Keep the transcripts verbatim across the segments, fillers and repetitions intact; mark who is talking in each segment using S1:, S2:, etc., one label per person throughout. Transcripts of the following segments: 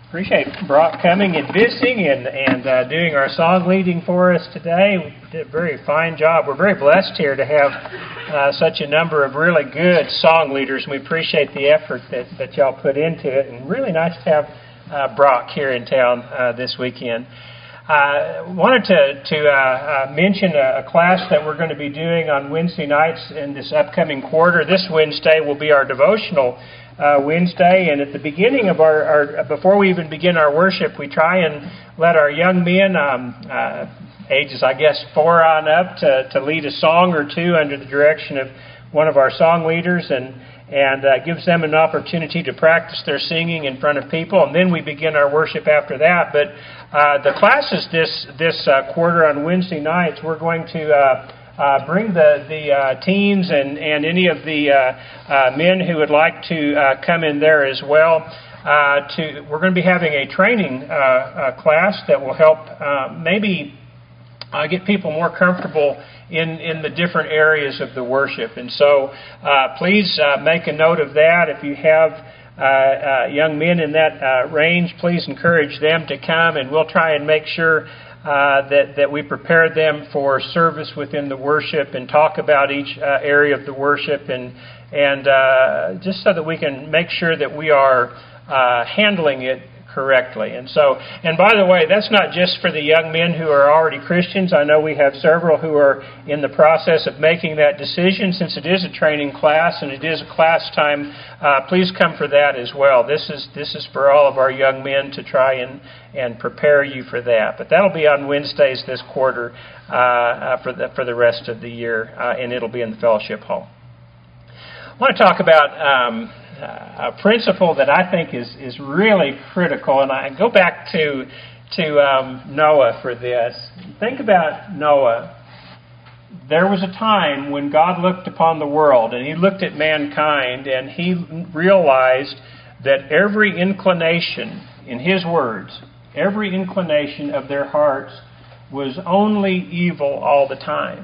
S1: Appreciate Brock coming and visiting and, and uh, doing our song leading for us today. We did a very fine job. We're very blessed here to have uh, such a number of really good song leaders. We appreciate the effort that, that y'all put into it. And really nice to have uh, Brock here in town uh, this weekend. I uh, wanted to, to uh, uh, mention a, a class that we're going to be doing on Wednesday nights in this upcoming quarter. This Wednesday will be our devotional Uh, Wednesday, and at the beginning of our, our, before we even begin our worship, we try and let our young men, um, uh, ages I guess four on up, to, to lead a song or two under the direction of one of our song leaders, and and uh, gives them an opportunity to practice their singing in front of people, and then we begin our worship after that. But uh, the classes this this uh, quarter on Wednesday nights, we're going to Uh, Uh, bring the, the uh, teens and, and any of the uh, uh, men who would like to uh, come in there as well. Uh, to we're going to be having a training uh, uh, class that will help uh, maybe uh, get people more comfortable in, in the different areas of the worship. And so uh, please uh, make a note of that. If you have uh, uh, young men in that uh, range, please encourage them to come, and we'll try and make sure Uh, that, that we prepare them for service within the worship and talk about each uh, area of the worship, and and uh, just so that we can make sure that we are uh, handling it correctly. And so, and by the way, that's not just for the young men who are already Christians. I know we have several who are in the process of making that decision. Since it is a training class and it is a class time, uh, please come for that as well. This is this is for all of our young men to try and and prepare you for that. But that'll be on Wednesdays this quarter uh, uh, for the for the rest of the year, uh, and it'll be in the fellowship hall. I want to talk about Um, a principle that I think is, is really critical, and I go back to to um, Noah for this. Think about Noah. There was a time when God looked upon the world, and He looked at mankind, and He realized that every inclination, in His words, every inclination of their hearts was only evil all the time,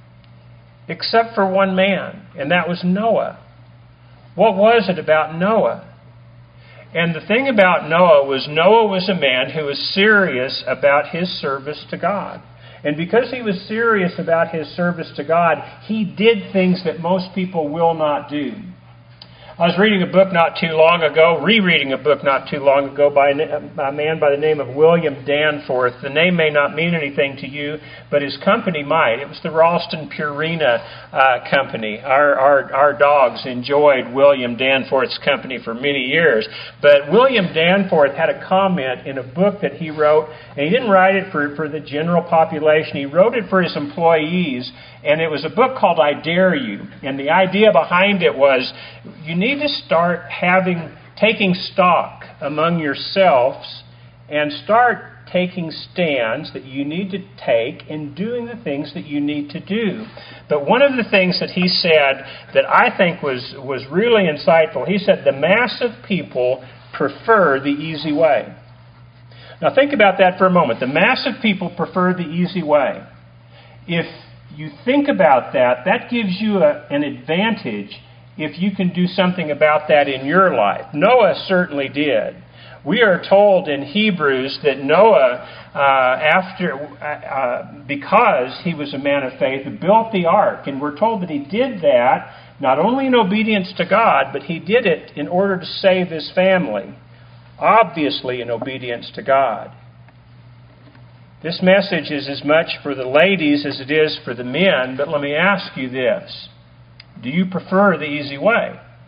S1: except for one man, and that was Noah. What was it about Noah? And the thing about Noah was Noah was a man who was serious about his service to God. And because he was serious about his service to God, he did things that most people will not do. I was reading a book not too long ago, rereading a book not too long ago by a man by the name of William Danforth. The name may not mean anything to you, but his company might. It was the Ralston Purina uh, company. Our, our our dogs enjoyed William Danforth's company for many years. But William Danforth had a comment in a book that he wrote, and he didn't write it for, for the general population. He wrote it for his employees, and it was a book called I Dare You. And the idea behind it was, you need to start having taking stock among yourselves and start taking stands that you need to take and doing the things that you need to do. But one of the things that he said that I think was, was really insightful, he said, the mass of people prefer the easy way. Now think about that for a moment. The mass of people prefer the easy way. If you think about that, that gives you a, an advantage if you can do something about that in your life. Noah certainly did. We are told in Hebrews that Noah, uh, after uh, because he was a man of faith, built the ark. And we're told that he did that not only in obedience to God, but he did it in order to save his family, obviously in obedience to God. This message is as much for the ladies as it is for the men, but let me ask you this. Do you prefer the easy way?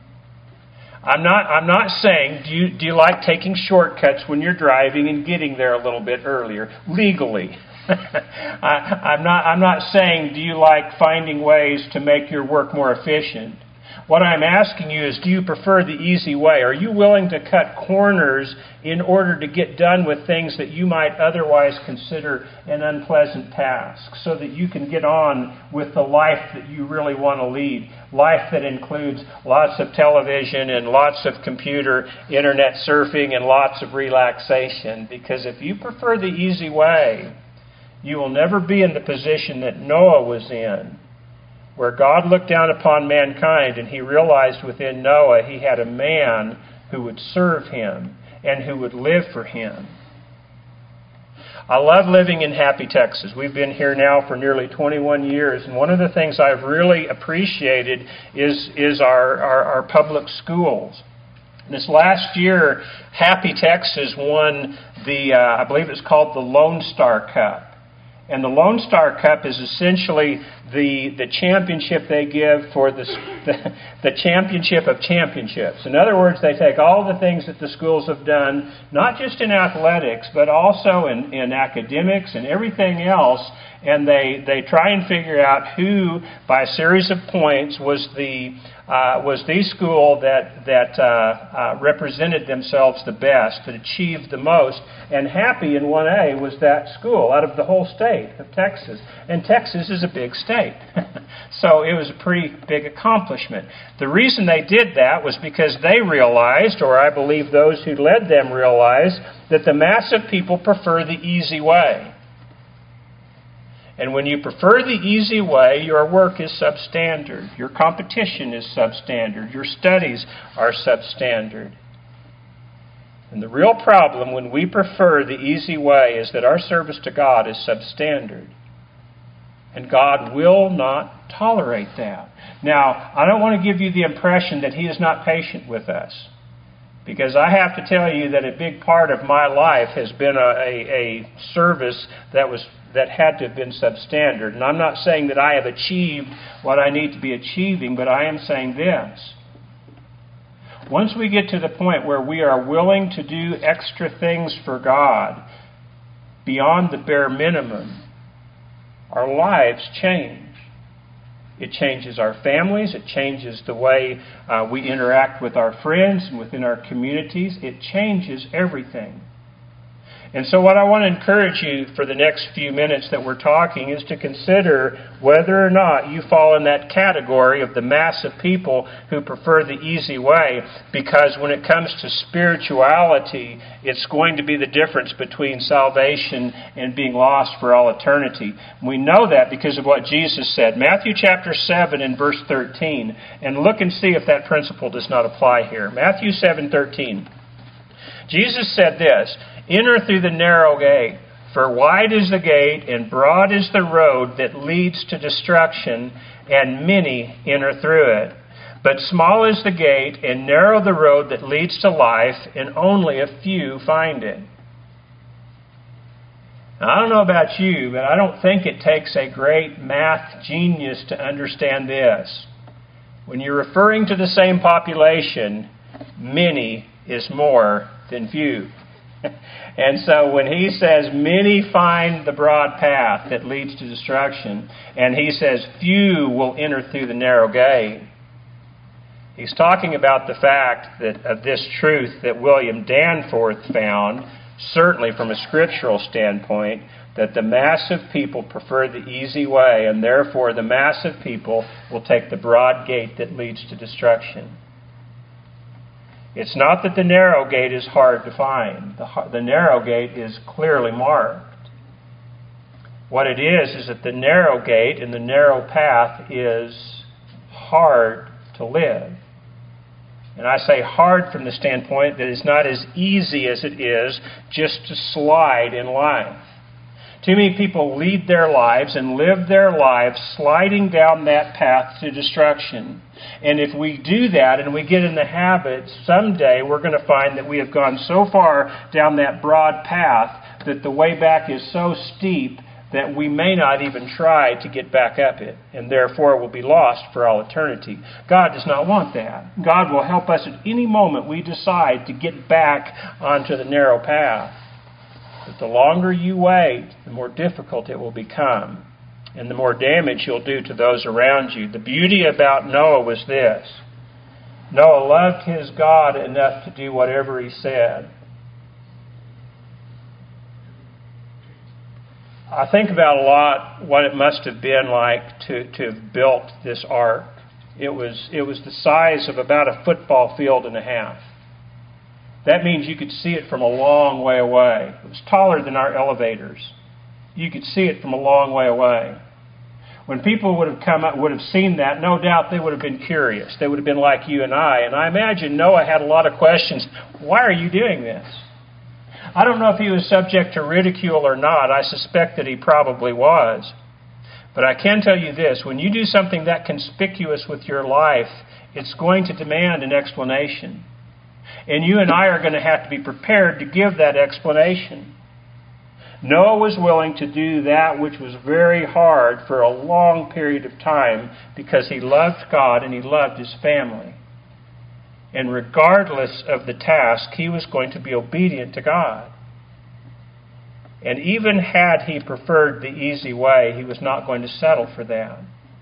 S1: I'm not I'm not saying, do you, do you like taking shortcuts when you're driving and getting there a little bit earlier, legally? I, I'm not I'm not saying, do you like finding ways to make your work more efficient? What I'm asking you is, do you prefer the easy way? Are you willing to cut corners in order to get done with things that you might otherwise consider an unpleasant task, so that you can get on with the life that you really want to lead? Life that includes lots of television and lots of computer, internet surfing, and lots of relaxation. Because if you prefer the easy way, you will never be in the position that Noah was in, where God looked down upon mankind and He realized within Noah He had a man who would serve Him. and who would live for Him. I love living in Happy, Texas. We've been here now for nearly twenty-one years, and one of the things I've really appreciated is, is our, our, our public schools. This last year, Happy, Texas won the, uh, I believe it's called the Lone Star Cup. And the Lone Star Cup is essentially the the championship they give for the, the the championship of championships. In other words, they take all the things that the schools have done, not just in athletics, but also in, in academics and everything else, and they, they try and figure out who, by a series of points, was the uh, was the school that that uh, uh, represented themselves the best, that achieved the most. And Happy in one A was that school out of the whole state of Texas. And Texas is a big state. So it was a pretty big accomplishment. The reason they did that was because they realized, or I believe those who led them realized, that the mass of people prefer the easy way. And when you prefer the easy way, your work is substandard. Your competition is substandard. Your studies are substandard. And the real problem when we prefer the easy way is that our service to God is substandard. And God will not tolerate that. Now, I don't want to give you the impression that He is not patient with us. Because I have to tell you that a big part of my life has been a, a, a service that was that had to have been substandard. And I'm not saying that I have achieved what I need to be achieving, but I am saying this. Once we get to the point where we are willing to do extra things for God beyond the bare minimum, our lives change. It changes our families. It changes the way uh, we interact with our friends and within our communities. It changes everything. And so what I want to encourage you for the next few minutes that we're talking is to consider whether or not you fall in that category of the mass of people who prefer the easy way, because when it comes to spirituality, it's going to be the difference between salvation and being lost for all eternity. We know that because of what Jesus said. Matthew chapter seven and verse thirteen. And look and see if that principle does not apply here. Matthew seven thirteen. Jesus said this, "Enter through the narrow gate, for wide is the gate and broad is the road that leads to destruction, and many enter through it. But small is the gate and narrow the road that leads to life, and only a few find it." Now, I don't know about you, but I don't think it takes a great math genius to understand this. When you're referring to the same population, many is more than few. And so when he says many find the broad path that leads to destruction, and he says few will enter through the narrow gate, he's talking about the fact that of this truth that William Danforth found, certainly from a scriptural standpoint, that the mass of people prefer the easy way, and therefore the mass of people will take the broad gate that leads to destruction. It's not that the narrow gate is hard to find. The, the narrow gate is clearly marked. What it is, is that the narrow gate and the narrow path is hard to live. And I say hard from the standpoint that it's not as easy as it is just to slide in life. Too many people lead their lives and live their lives sliding down that path to destruction. And if we do that and we get in the habit, someday we're going to find that we have gone so far down that broad path that the way back is so steep that we may not even try to get back up it, and therefore will be lost for all eternity. God does not want that. God will help us at any moment we decide to get back onto the narrow path. But the longer you wait, the more difficult it will become, and the more damage you'll do to those around you. The beauty about Noah was this. Noah loved his God enough to do whatever he said. I think about a lot what it must have been like to, to have built this ark. It was, it was the size of about a football field and a half. That means you could see it from a long way away. It was taller than our elevators. You could see it from a long way away. When people would have come up, would have seen that, no doubt they would have been curious. They would have been like you and I. And I imagine Noah had a lot of questions. Why are you doing this? I don't know if he was subject to ridicule or not. I suspect that he probably was. But I can tell you this. When you do something that conspicuous with your life, it's going to demand an explanation. And you and I are going to have to be prepared to give that explanation. Noah was willing to do that which was very hard for a long period of time because he loved God and he loved his family. And regardless of the task, he was going to be obedient to God. And even had he preferred the easy way, he was not going to settle for that.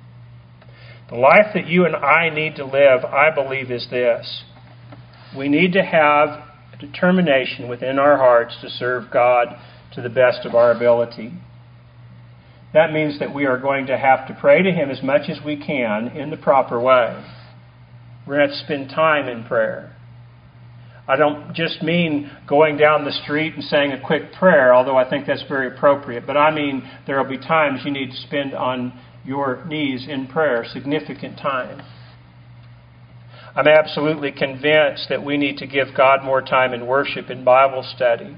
S1: The life that you and I need to live, I believe, is this. We need to have a determination within our hearts to serve God to the best of our ability. That means that we are going to have to pray to Him as much as we can in the proper way. We're going to have to spend time in prayer. I don't just mean going down the street and saying a quick prayer, although I think that's very appropriate. But I mean there will be times you need to spend on your knees in prayer, significant time. I'm absolutely convinced that we need to give God more time in worship and Bible study.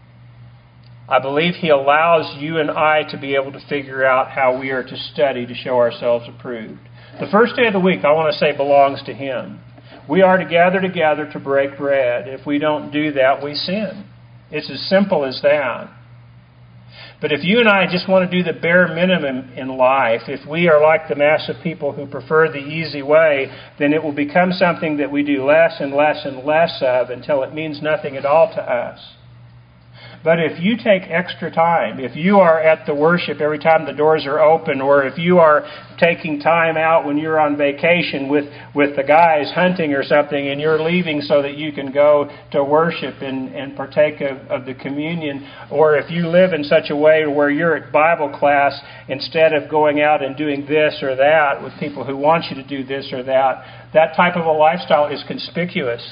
S1: I believe He allows you and I to be able to figure out how we are to study to show ourselves approved. The first day of the week, I want to say, belongs to Him. We are to gather together to break bread. If we don't do that, we sin. It's as simple as that. But if you and I just want to do the bare minimum in life, if we are like the mass of people who prefer the easy way, then it will become something that we do less and less and less of until it means nothing at all to us. But if you take extra time, if you are at the worship every time the doors are open, or if you are taking time out when you're on vacation with, with the guys hunting or something, and you're leaving so that you can go to worship and, and partake of, of the communion, or if you live in such a way where you're at Bible class instead of going out and doing this or that with people who want you to do this or that, that type of a lifestyle is conspicuous.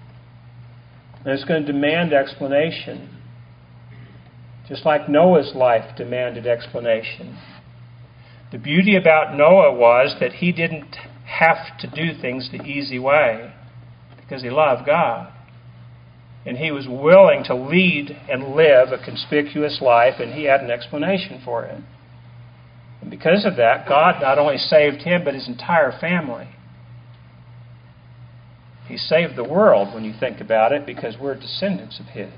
S1: And it's going to demand explanation. Just like Noah's life demanded explanation. The beauty about Noah was that he didn't have to do things the easy way because he loved God. And he was willing to lead and live a conspicuous life, and he had an explanation for it. And because of that, God not only saved him, but his entire family. He saved the world when you think about it, because we're descendants of His.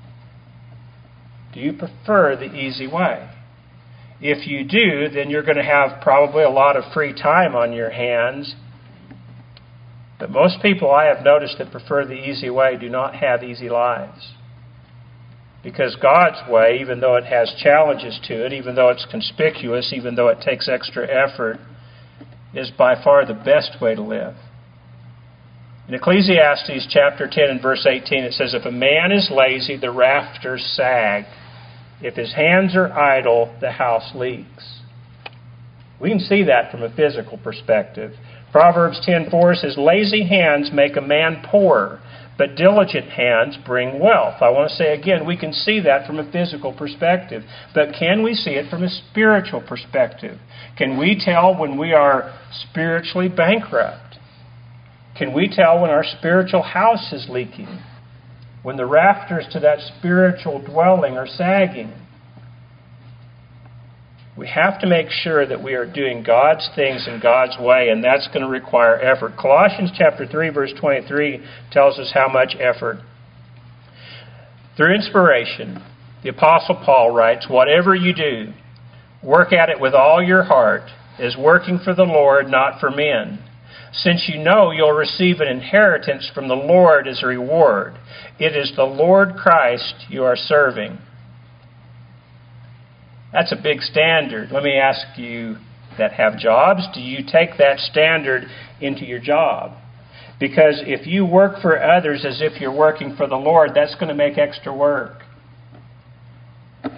S1: Do you prefer the easy way? If you do, then you're going to have probably a lot of free time on your hands. But most people I have noticed that prefer the easy way do not have easy lives. Because God's way, even though it has challenges to it, even though it's conspicuous, even though it takes extra effort, is by far the best way to live. In Ecclesiastes chapter ten and verse eighteen, it says, "If a man is lazy, the rafters sag. If his hands are idle, the house leaks." We can see that from a physical perspective. Proverbs ten four says, "Lazy hands make a man poor, but diligent hands bring wealth." I want to say again, we can see that from a physical perspective. But can we see it from a spiritual perspective? Can we tell when we are spiritually bankrupt? Can we tell when our spiritual house is leaking? When the rafters to that spiritual dwelling are sagging? We have to make sure that we are doing God's things in God's way, and that's going to require effort. Colossians chapter three, verse twenty-three tells us how much effort. Through inspiration, the Apostle Paul writes, "Whatever you do, work at it with all your heart, as working for the Lord, not for men. Since you know you'll receive an inheritance from the Lord as a reward. It is the Lord Christ you are serving." That's a big standard. Let me ask you that have jobs, do you take that standard into your job? Because if you work for others as if you're working for the Lord, that's going to make extra work.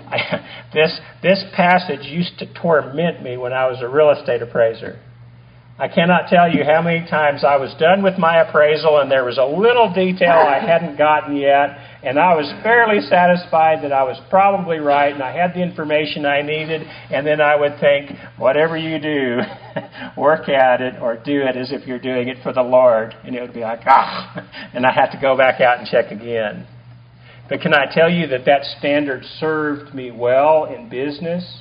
S1: I, this, this passage used to torment me when I was a real estate appraiser. I cannot tell you how many times I was done with my appraisal and there was a little detail I hadn't gotten yet, and I was fairly satisfied that I was probably right and I had the information I needed, and then I would think, whatever you do, work at it or do it as if you're doing it for the Lord. And it would be like, ah, and I have to go back out and check again. But can I tell you that that standard served me well in business?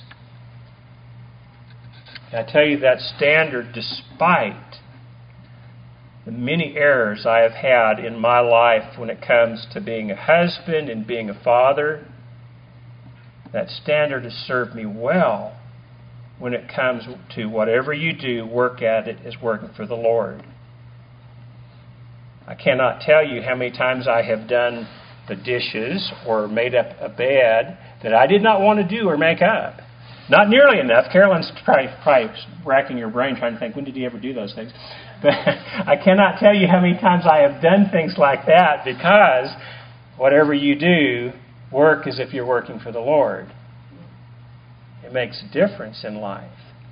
S1: I tell you that standard, despite the many errors I have had in my life when it comes to being a husband and being a father, that standard has served me well when it comes to whatever you do, work at it as working for the Lord. I cannot tell you how many times I have done the dishes or made up a bed that I did not want to do or make up. Not nearly enough. Carolyn's probably, probably racking your brain trying to think, when did he ever do those things? But I cannot tell you how many times I have done things like that because whatever you do, work as if you're working for the Lord. It makes a difference in life.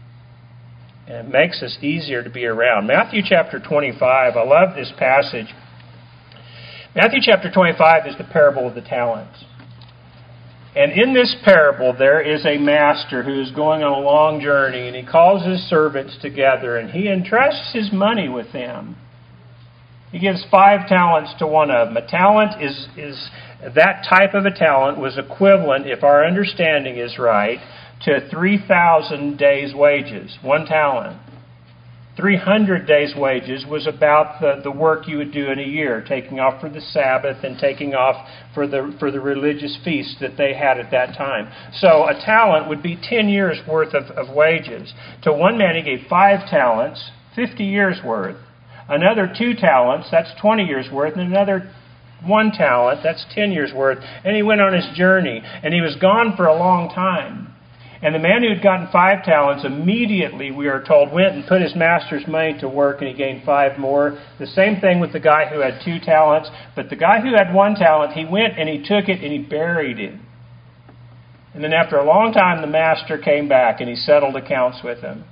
S1: And it makes us easier to be around. Matthew chapter twenty-five, I love this passage. Matthew chapter twenty-five is the parable of the talents. And in this parable, there is a master who is going on a long journey, and he calls his servants together, and he entrusts his money with them. He gives five talents to one of them. A talent is, is that type of a talent was equivalent, if our understanding is right, to three thousand days' wages. One talent. three hundred days' wages was about the, the work you would do in a year, taking off for the Sabbath and taking off for the for the religious feasts that they had at that time. So a talent would be ten years' worth of, of wages. To one man he gave five talents, fifty years' worth. Another two talents, that's twenty years' worth, and another one talent, that's ten years' worth. And he went on his journey, and he was gone for a long time. And the man who had gotten five talents immediately, we are told, went and put his master's money to work, and he gained five more. The same thing with the guy who had two talents. But the guy who had one talent, he went and he took it and he buried it. And then after a long time, the master came back and he settled accounts with him.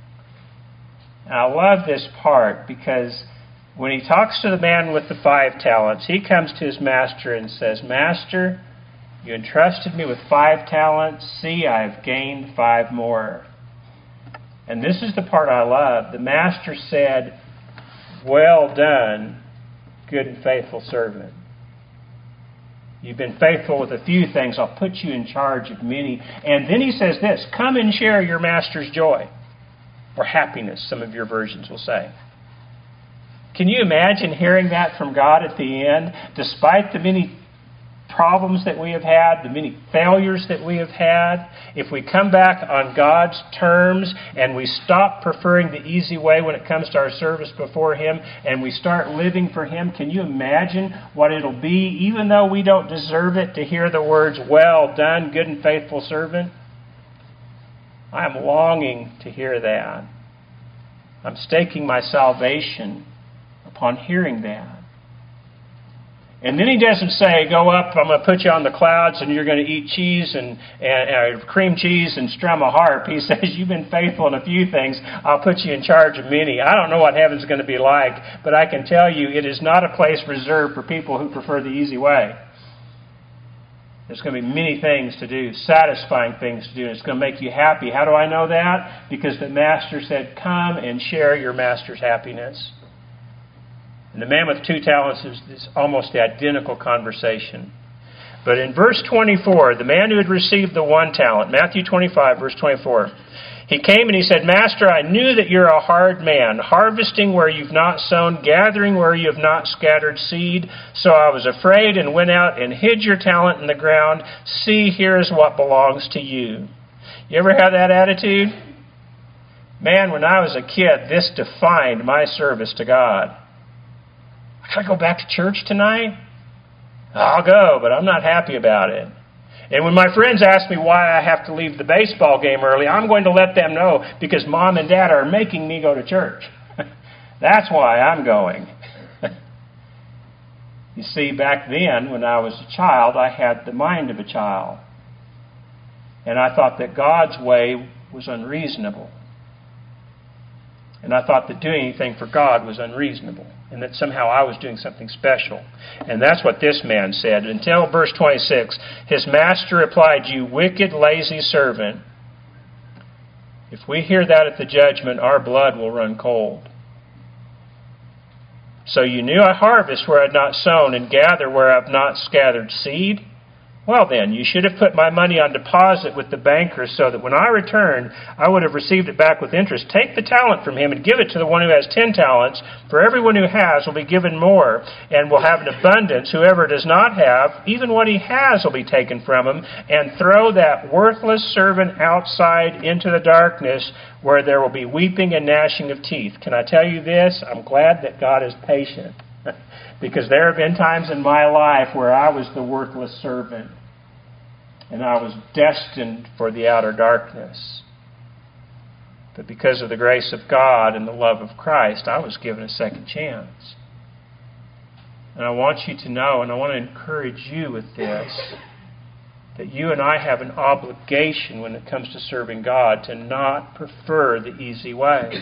S1: And I love this part because when he talks to the man with the five talents, he comes to his master and says, "Master, you entrusted me with five talents. See, I've gained five more." And this is the part I love. The master said, "Well done, good and faithful servant. You've been faithful with a few things. I'll put you in charge of many." And then he says this, "Come and share your master's joy." Or happiness, some of your versions will say. Can you imagine hearing that from God at the end? Despite the many problems that we have had, the many failures that we have had, if we come back on God's terms and we stop preferring the easy way when it comes to our service before Him and we start living for Him, can you imagine what it'll be, even though we don't deserve it, to hear the words, "Well done, good and faithful servant"? I am longing to hear that. I'm staking my salvation upon hearing that. And then he doesn't say, "Go up, I'm going to put you on the clouds and you're going to eat cheese and, and uh, cream cheese and strum a harp." He says, "You've been faithful in a few things. I'll put you in charge of many." I don't know what heaven's going to be like, but I can tell you it is not a place reserved for people who prefer the easy way. There's going to be many things to do, satisfying things to do, and it's going to make you happy. How do I know that? Because the Master said, "Come and share your Master's happiness." And the man with two talents is, is almost the identical conversation. But in verse twenty-four, the man who had received the one talent, Matthew twenty-five, verse twenty-four, he came and he said, "Master, I knew that you're a hard man, harvesting where you've not sown, gathering where you have not scattered seed. So I was afraid and went out and hid your talent in the ground. See, here is what belongs to you." You ever have that attitude? Man, when I was a kid, this defined my service to God. "Can I go back to church tonight?" "I'll go, but I'm not happy about it." And when my friends ask me why I have to leave the baseball game early, I'm going to let them know because Mom and Dad are making me go to church. That's why I'm going. You see, back then, when I was a child, I had the mind of a child. And I thought that God's way was unreasonable. And I thought that doing anything for God was unreasonable, and that somehow I was doing something special. And that's what this man said. Until verse twenty-six, his master replied, "You wicked, lazy servant." If we hear that at the judgment, our blood will run cold. "So you knew I harvest where I had not sown, and gather where I have not scattered seed? Well then, you should have put my money on deposit with the bankers, so that when I return, I would have received it back with interest. Take the talent from him and give it to the one who has ten talents. For everyone who has will be given more, and will have an abundance. Whoever does not have, even what he has will be taken from him. And throw that worthless servant outside into the darkness, where there will be weeping and gnashing of teeth." Can I tell you this? I'm glad that God is patient. Because there have been times in my life where I was the worthless servant, and I was destined for the outer darkness. But because of the grace of God and the love of Christ, I was given a second chance. And I want you to know, and I want to encourage you with this, that you and I have an obligation when it comes to serving God to not prefer the easy way.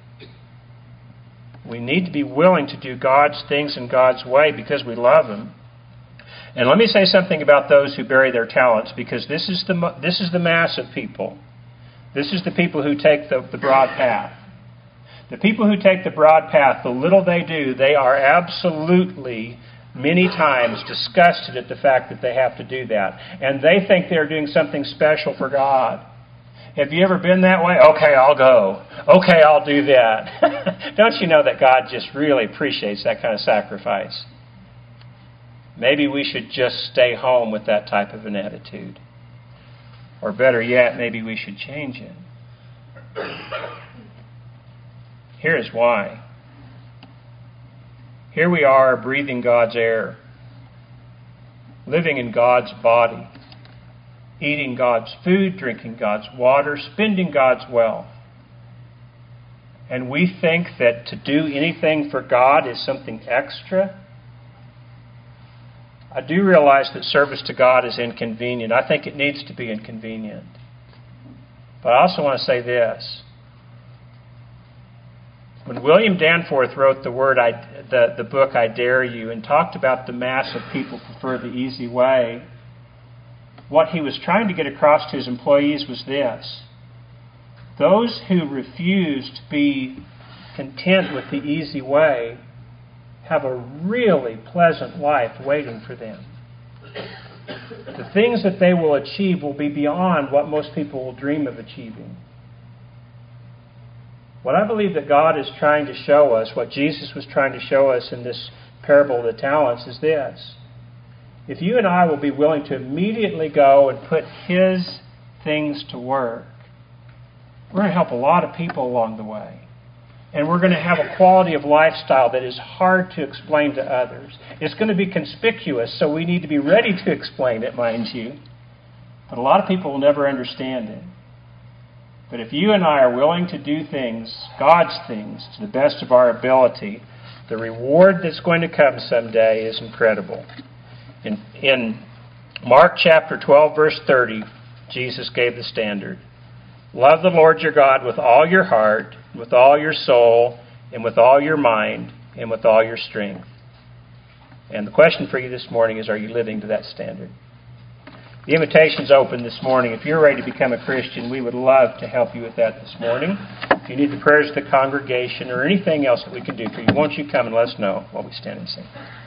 S1: We need to be willing to do God's things in God's way because we love Him. And let me say something about those who bury their talents, because this is the this is the mass of people. This is the people who take the, the broad path. The people who take the broad path, the little they do, they are absolutely, many times, disgusted at the fact that they have to do that. And they think they're doing something special for God. Have you ever been that way? Okay, I'll go. Okay, I'll do that. Don't you know that God just really appreciates that kind of sacrifice? Maybe we should just stay home with that type of an attitude. Or better yet, maybe we should change it. Here is why. Here we are breathing God's air, living in God's body, eating God's food, drinking God's water, spending God's wealth. And we think that to do anything for God is something extra. I do realize that service to God is inconvenient. I think it needs to be inconvenient. But I also want to say this. When William Danforth wrote the word, I, the, the book I Dare You, and talked about the mass of people prefer the easy way, what he was trying to get across to his employees was this. Those who refuse to be content with the easy way have a really pleasant life waiting for them. The things that they will achieve will be beyond what most people will dream of achieving. What I believe that God is trying to show us, what Jesus was trying to show us in this parable of the talents, is this. If you and I will be willing to immediately go and put His things to work, we're going to help a lot of people along the way. And we're going to have a quality of lifestyle that is hard to explain to others. It's going to be conspicuous, so we need to be ready to explain it, mind you. But a lot of people will never understand it. But if you and I are willing to do things, God's things, to the best of our ability, the reward that's going to come someday is incredible. In, in Mark chapter twelve, verse thirty, Jesus gave the standard. Love the Lord your God with all your heart, with all your soul, and with all your mind, and with all your strength. And the question for you this morning is, are you living to that standard? The invitation's open this morning. If you're ready to become a Christian, we would love to help you with that this morning. If you need the prayers of the congregation or anything else that we can do for you, won't you come and let us know while we stand and sing?